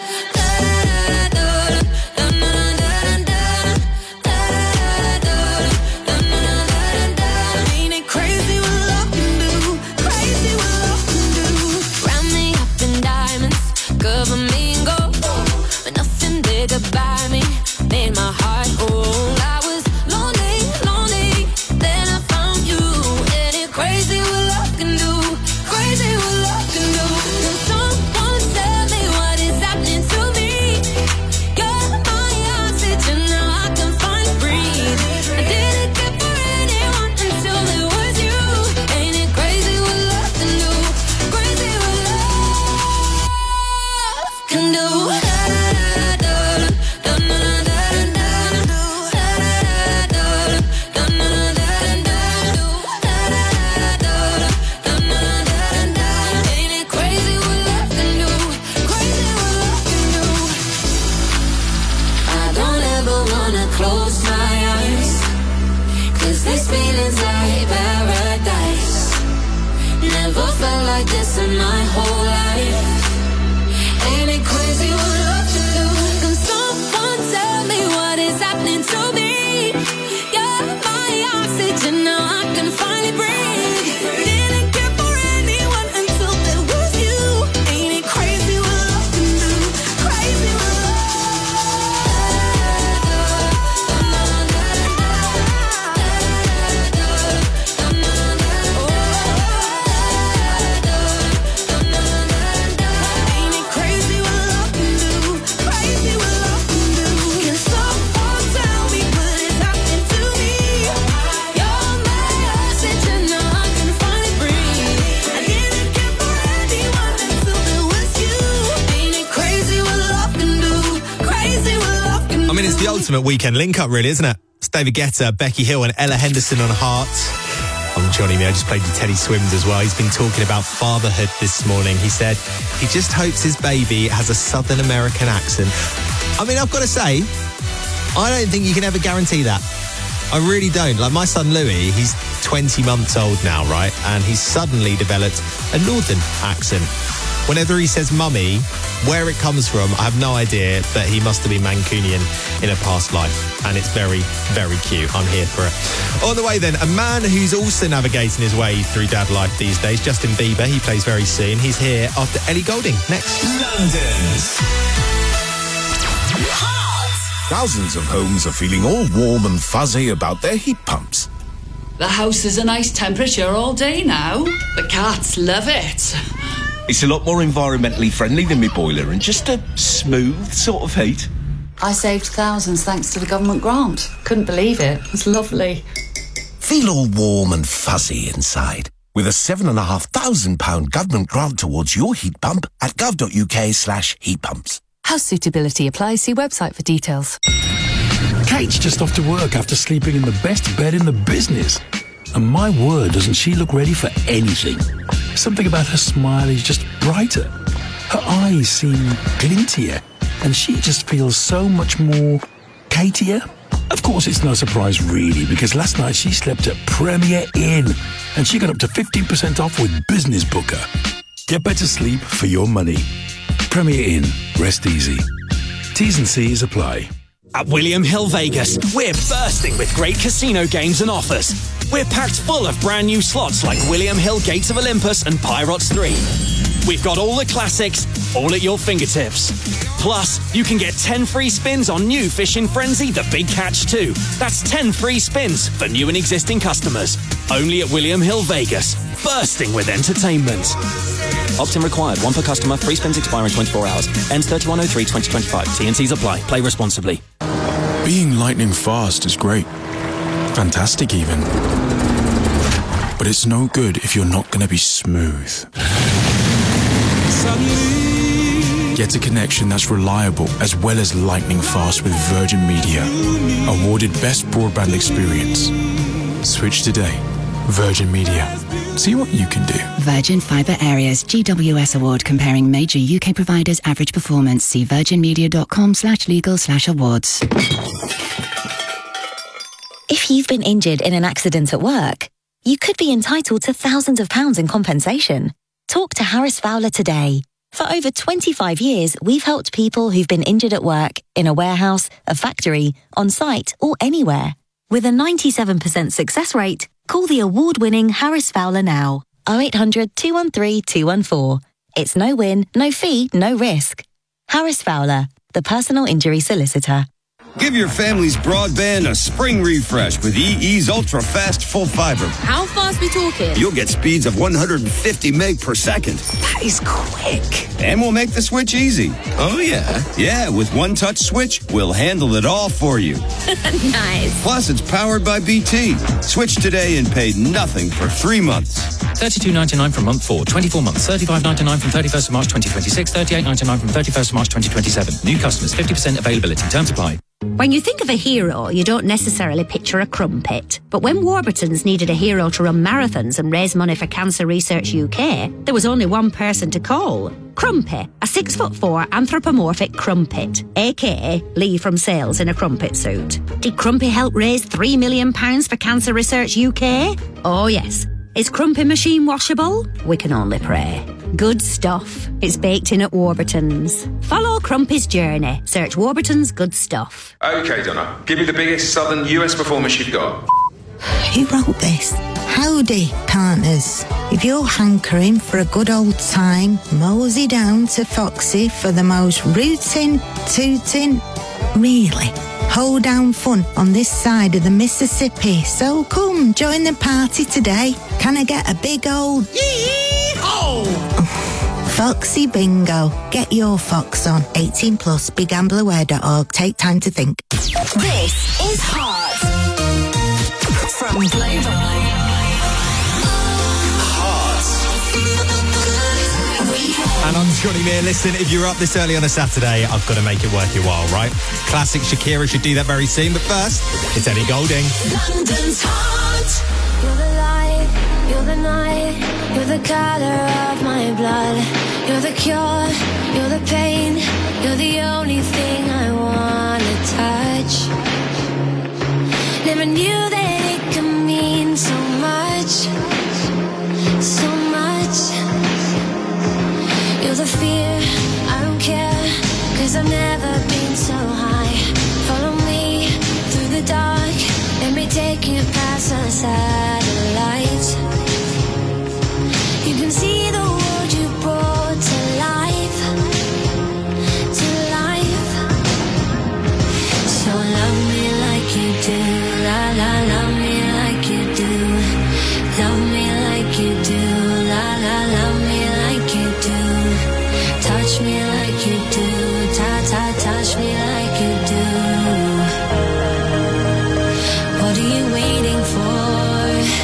By me, made my heart whole. I was lonely, lonely, then I found you. And it crazy what love can do, crazy what love can do. Can someone tell me what is happening to me? You're my oxygen, now I can finally breathe. I didn't care for anyone until it was you. Ain't it crazy what love can do, crazy what love can do. Like this in my whole life. Ain't it crazy what love can do? Can someone tell me what is happening to me? You're my oxygen, now I can finally breathe. Didn't care for anyone until there was you. Ain't it crazy what love can do? Crazy what the ultimate weekend link-up, really, isn't it? It's David Guetta, Becky Hill and Ella Henderson on Heart. I'm Johnny Me. I just played you Teddy Swims as well. He's been talking about fatherhood this morning. He said he just hopes his baby has a Southern American accent. I mean, I've got to say, I don't think you can ever guarantee that. I really don't. Like my son Louis, he's twenty months old now, right? And he's suddenly developed a northern accent. Whenever he says mummy, where it comes from, I have no idea, but he must have been Mancunian in a past life. And it's very, very cute. I'm here for it. On the way then, a man who's also navigating his way through dad life these days, Justin Bieber. He plays very soon. He's here after Ellie Goulding. Next. London's Thousands of homes are feeling all warm and fuzzy about their heat pumps. The house is a nice temperature all day now. The cats love it. It's a lot more environmentally friendly than my boiler and just a smooth sort of heat. I saved thousands thanks to the government grant. Couldn't believe it. It was lovely. Feel all warm and fuzzy inside with a seven and a half thousand pound government grant towards your heat pump at gov.uk slash heat pumps. House suitability applies. See website for details. Kate's just off to work after sleeping in the best bed in the business. And my word, doesn't she look ready for anything? Something about her smile is just brighter. Her eyes seem glintier. And she just feels so much more Katier. Of course, it's no surprise really, because last night she slept at Premier Inn. And she got up to fifteen percent off with Business Booker. Get better sleep for your money. Premier Inn. Rest easy. T's and C's apply. At William Hill Vegas, we're bursting with great casino games and offers. We're packed full of brand new slots like William Hill Gates of Olympus and Pirates three. We've got all the classics, all at your fingertips. Plus, you can get ten free spins on new Fishing Frenzy The Big Catch two. That's ten free spins for new and existing customers. Only at William Hill Vegas, bursting with entertainment. Opt-in required. One per customer. Free spins expire in twenty-four hours. Ends thirty-one oh three twenty twenty-five. T and C's apply. Play responsibly. Being lightning fast is great. Fantastic even. but it's no good if you're not going to be smooth. Get a connection that's reliable as well as lightning fast with Virgin Media. Awarded Best Broadband Experience. Switch today. Virgin Media. See what you can do. Virgin Fibre Areas G W S Award comparing major U K providers' average performance. See virginmedia.com slash legal slash awards. If you've been injured in an accident at work, you could be entitled to thousands of pounds in compensation. Talk to Harris Fowler today. For over twenty-five years, we've helped people who've been injured at work, in a warehouse, a factory, on site, or anywhere. With a ninety-seven percent success rate, call the award-winning Harris Fowler now. oh eight hundred, two one three, two one four. It's no win, no fee, no risk. Harris Fowler, the personal injury solicitor. Give your family's broadband a spring refresh with E E's Ultra Fast Full Fiber. How fast we talking? You'll get speeds of one hundred fifty meg per second. That is quick. And we'll make the switch easy. Oh, yeah? Yeah, with one touch switch, we'll handle it all for you. Nice. Plus, it's powered by B T. Switch today and pay nothing for three months. thirty-two ninety-nine from month four, twenty-four months, thirty-five ninety-nine from thirty-first of March twenty twenty-six, thirty-eight ninety-nine from thirty-first of March twenty twenty-seven. New customers, fifty percent availability. Terms apply. When you think of a hero, you don't necessarily picture a crumpet. But when Warburton's needed a hero to run marathons and raise money for Cancer Research U K, there was only one person to call. Crumpy, a six foot four anthropomorphic crumpet, aka Lee from Sales in a crumpet suit. Did Crumpy help raise three million pounds for Cancer Research U K? Oh yes. Is Crumpy machine washable? We can only pray. Good stuff. It's baked in at Warburton's. Follow Crumpy's journey. Search Warburton's Good Stuff. Okay, Donna. Give me the biggest southern U S performance you've got. Who wrote this? Howdy, partners. If you're hankering for a good old time, mosey down to Foxy for the most rootin', tootin', really hoedown fun on this side of the Mississippi. So come, join the party today. Can I get a big old yee-haw? Foxy Bingo. Get your fox on. eighteen plus, big gambler aware dot org. Take time to think. This is Heart from Global. And I'm Johnny Meir. Listen, if you're up this early on a Saturday, I've got to make it worth your while, right? Classic Shakira should do that very soon. But first, it's Ellie Goulding. London's Heart. You're the light, you're the night, you're the color of my blood. You're the cure, you're the pain, you're the only thing I wanna touch. Never knew that it could mean so much, so much. You're the fear, I don't care, cause I've never been so high. Follow me through the dark, let me take you past the satellite. You can see the world you brought to life, to life. So love me like you do, la la, love me like you do. Love me like you do, la la, love me like you do. Touch me like you do, ta-ta, touch me like you do. What are you waiting for?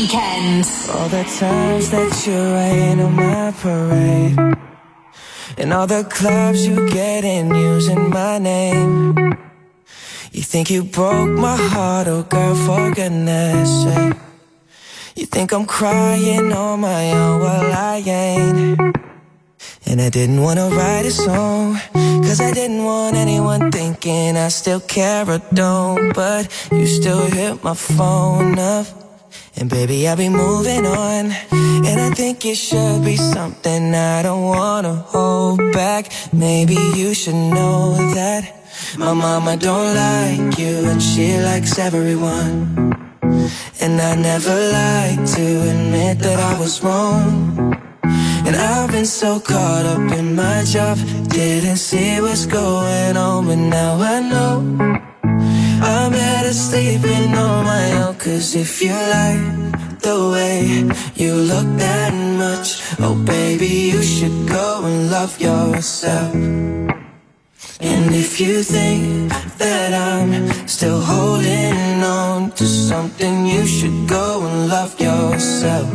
weekend. All the times that you rain on my parade, and all the clubs you get in using my name. You think you broke my heart, oh girl, for goodness sake. You think I'm crying on my own, well I ain't. And I didn't wanna write a song, cause I didn't want anyone thinking I still care or don't. But you still hit my phone up, and baby I'll be moving on. And I think it should be something I don't wanna hold back. Maybe you should know that my mama don't like you, and she likes everyone. And I never like to admit that I was wrong. And I've been so caught up in my job, didn't see what's going on. But now I know I'm better sleeping on my own. Cause if you like the way you look that much, oh baby, you should go and love yourself. And if you think that I'm still holding on to something, you should go and love yourself.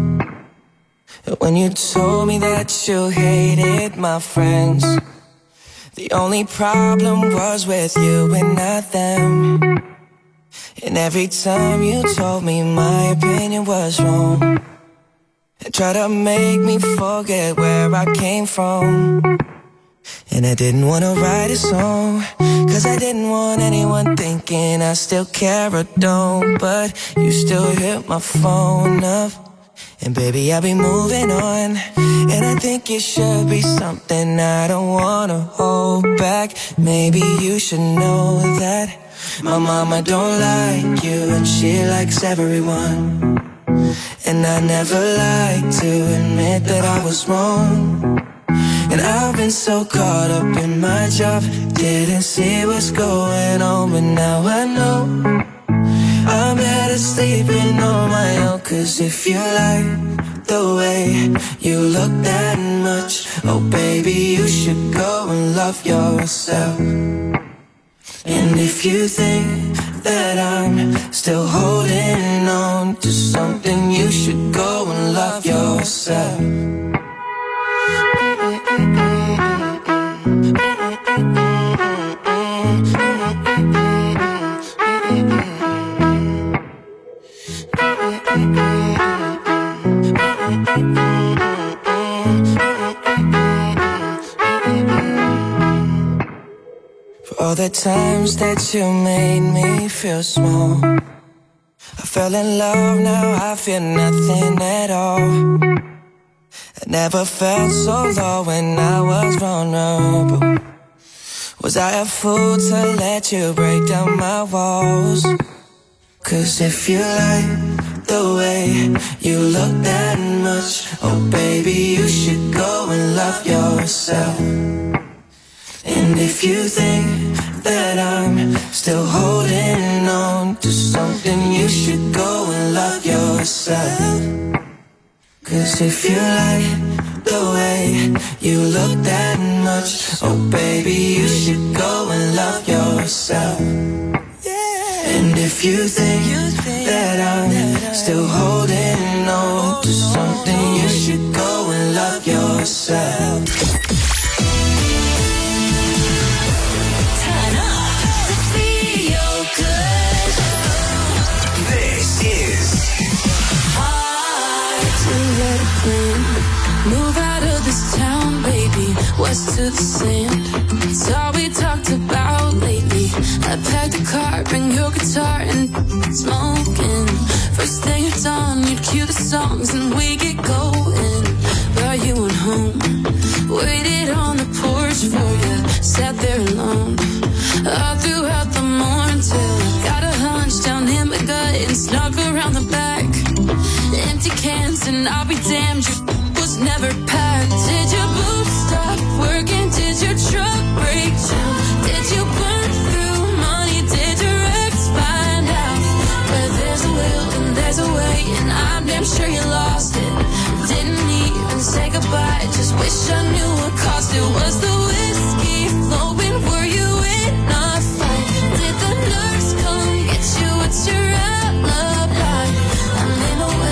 When you told me that you hated my friends, the only problem was with you and not them. And every time you told me my opinion was wrong, and tried to make me forget where I came from. And I didn't wanna write a song, cause I didn't want anyone thinking I still care or don't. But you still hit my phone up, and baby I'll be moving on. And I think it should be something I don't wanna hold back. Maybe you should know that my mama don't like you, and she likes everyone. And I never like to admit that I was wrong. And I've been so caught up in my job, didn't see what's going on. But now I know I'm better sleeping on my own. Cause if you like the way you look that much, oh baby, you should go and love yourself. And if you think that I'm still holding on to something, you should go and love yourself. For all the times that you made me feel small, I fell in love, now I feel nothing at all. I never felt so low when I was vulnerable. Was I a fool to let you break down my walls? Cause if you like the way you look that much, oh baby, you should go and love yourself. And if you think that I'm still holding on to something, you should go and love yourself. Cause if you like the way you look that much, oh baby, you should go and love yourself. And if you think that I'm still holding on to something, you should go and love yourself. Turn up to feel good. This is Hard to let it win. Move out of this town, baby, west to the sand. It's all we talked about lately. I packed a car, bring your guitar and smoking. First thing at dawn, you'd cue the songs and we get going. Brought you went home, waited on the porch for you, sat there alone all throughout the morning till I got a hunch down in my gut and snuck around the back. Empty cans and I'll be damned, your was never packed. Did your boots stop working? Did your truck break down? Did you burn through money? Did your ex find out? But there's a will and there's a way, and I'm damn sure you lost it. Didn't even say goodbye, just wish I knew what cost it. Was the whiskey flowing? Were you in a fight? Did the nurse come get you? What's your alibi? I'm in a way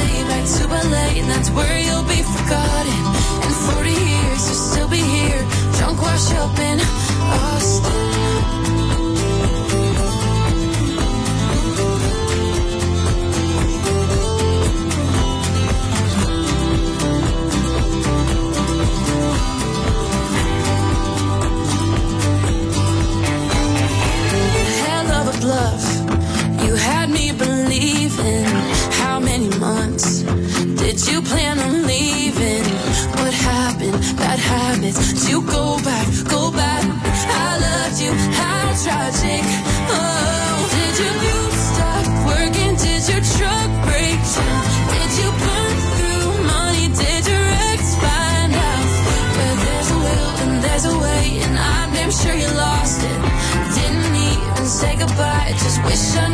habits. Do you go back, go back? I loved you, how tragic. Oh, did your mute stop working? Did your truck break down? Did you burn through money? Did your ex find out? Where there's a will and there's a way, and I'm damn sure you lost it. Didn't even say goodbye, just wish I